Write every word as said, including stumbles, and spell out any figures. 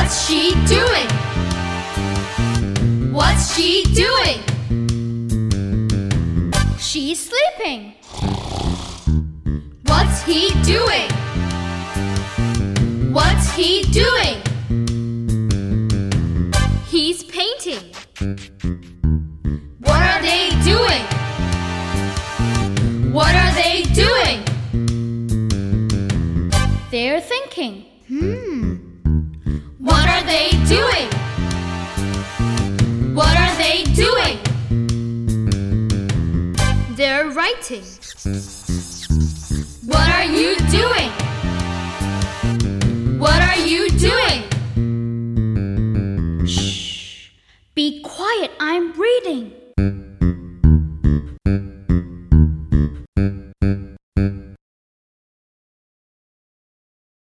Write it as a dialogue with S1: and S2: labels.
S1: What's she doing? What's she doing?
S2: She's sleeping.
S1: What's he doing? What's he doing?
S2: He's painting.
S1: What are they doing? What are they doing?
S2: They're thinking.
S1: Hmm. What are they doing? What are they doing?
S2: They're writing.
S1: What are you doing? What are you doing?
S2: Shh! Be quiet, I'm reading.